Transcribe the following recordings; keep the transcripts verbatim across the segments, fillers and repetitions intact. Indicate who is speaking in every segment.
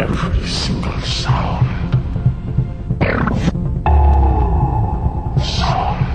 Speaker 1: Every single sound. Sound.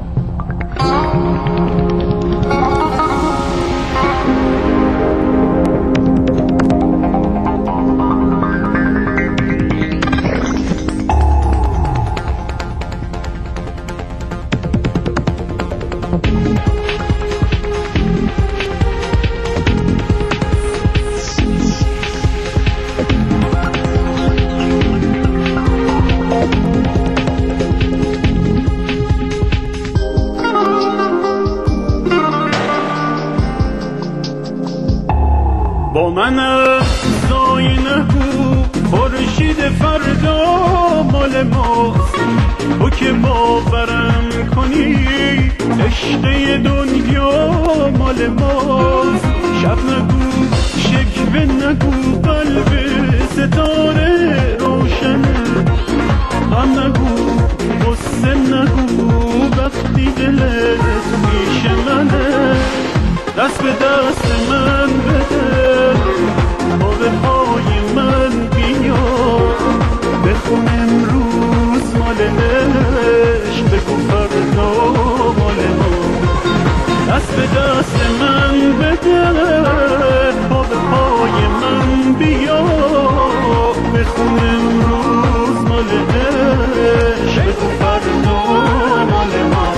Speaker 2: با من افزای نگو خورشید فردا مال ماست. تو که باورم کنی عشق دنیا مال ماست. شب نگو شکوه نگو قلب ستاره روشنه. غم نگو غصه نگو وقتی دلت پیش منه. دست به دست من بده پا به پای من بیا. بخون امروز مال عشق بگو فردا مال ما. دست به دست من بده پا به پای من بیا. بخون امروز مال عشق بگو فردا مال ما.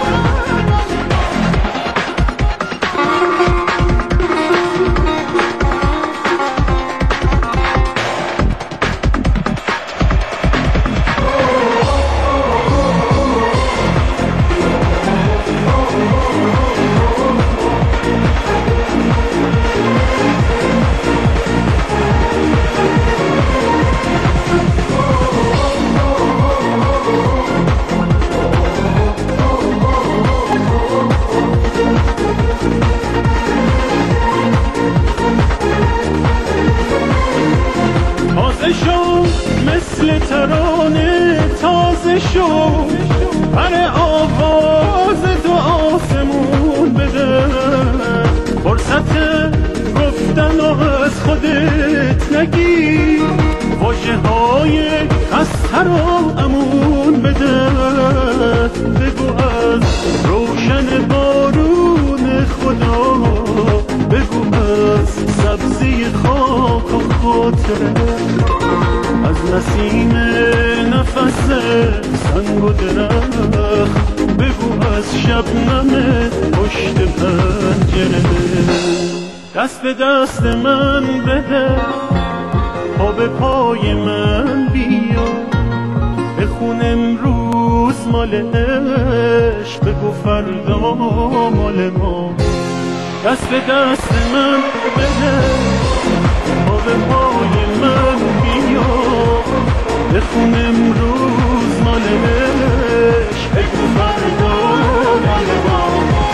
Speaker 2: تازه شو مثل ترانه تازه شو. پر آواز تو آسمون بده. فرصت گفتن و از خودت نگی. واژه های خسته رو امون بده. بگو از روشن بارون خدا. بگو از سبزی خاک و خاطره. از نسیم نفس سنگ و درخت. بگو از شبنم پشت پنجره. دست به دست من بده پا به پای من بیا. بخون امروز مال عشق بگو فردا مال ما. دست به دست من بده پا به پای من بیا. بخون امروز مال عشق بگو فردا مال ما.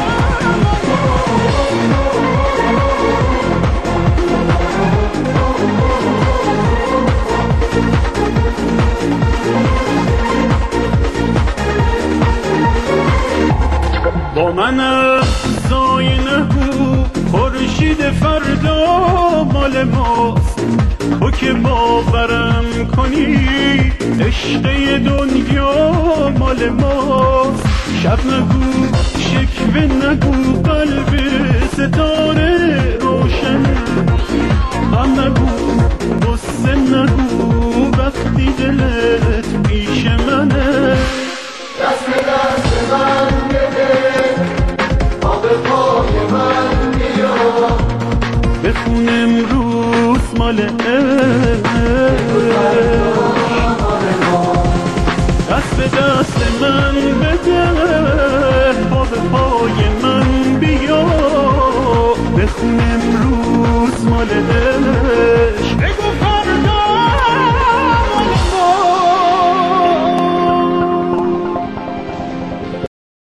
Speaker 2: با من افزای نگو خورشید فردا مال ماست. تو که باورم کنی عشق دنیا مال ماست. شب نگو شکوه نگو قلب ستاره روشنه. غم نگو غصه نگو وقتی دلت پیش منه.
Speaker 3: دست به دست من بده پا به پای من بیا.
Speaker 2: بخون امروز مال عشق. دست به دست من بده پا به پای من بیا. بخون امروز مال عشق.